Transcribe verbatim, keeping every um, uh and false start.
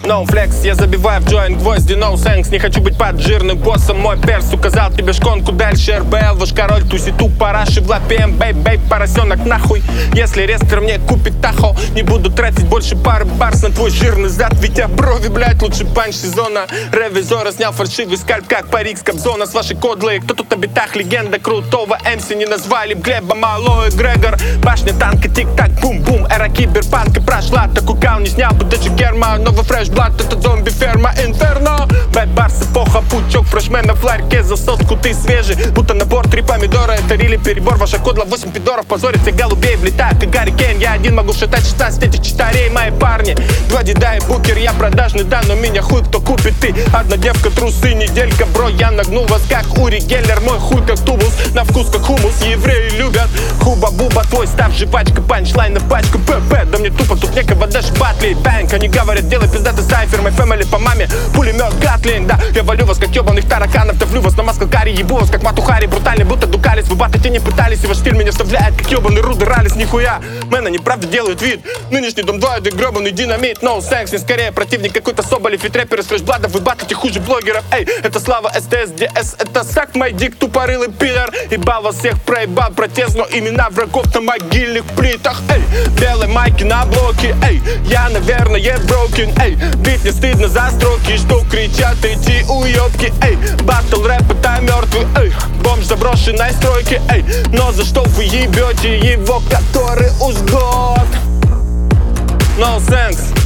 No flex, я забиваю в joint гвозди, no thanks. Не хочу быть под жирным боссом, мой перс указал тебе шконку дальше. эр бэ эл, ваш король тусит у параши в лапе. Бейб, бейб, поросенок нахуй. Если рестер мне купит тахо, не буду тратить больше пары барс на твой жирный зад. Ведь я брови, блять, лучший панч сезона. Ревизора снял фальшивый скальп, как парик с Кобзона. С вашей кодлой, кто тут на битах, легенда крутого эм си. Не назвали б Глеба Малой Грегор. Башня танка, тик-так, бум-бум. Эра киберпанка прошла, такой кал не снял бы даже Герма. Новый фреш-блад, это зомби-ферма, инферно. Бэт барс, эпоха, пучок фрешмена в ларьке. За сотку ты свежий, будто набор три помидора. Это рили перебор, ваша кодла восемь пидоров. Позорится голубей, влетает как Гарри Кейн. Я один могу шатать шестнадцать этих читарей, мои парни. Два деда и букер, я продажный, да, но меня хуй кто купит ты. Одна девка, трусы, неделька, бро, я нагнул вас как Ури Геллер. Мой хуй как тубус, на вкус как хумус. Евреи любят хуба-буба, твой став жвачка, панчлайн на пачку ПП. Да мне тупо, тут некого даже батли. Бэнк, они говорят, делай пиздатый сайфер. Мой фэмили по маме, пулемет Гатлин. Да, я валю вас как ебаных тараканов. Давлю вас на маскалкаре, ебу вас как матухари. Брутальный, будто дукались, вы батать и не пытались. И ваш стиль меня вставляет, как ебаный Руды Раллис. Нихуя, мэн, они правда делают вид. Нынешний дом два, это гребаный динамит. No thanks, не скорее противник какой-то Соболев. И трэперы с флешбладов, вы батите хуже блогеров. Эй, это слава СТС, ДС, это сак мой дик, тупорылый пидор. Ебал вас всех, проебал протест, но имена врагов на могильных плитах. Эй, белые майки на блоке. Эй, я, наверное, broken. Эй, бит не стыдно за строки, что кричат эти уёбки. Эй, баттл рэп это мертвый. Эй, бомж заброшенной стройки. Эй, но за что вы ебете его, который уж год? No thanks.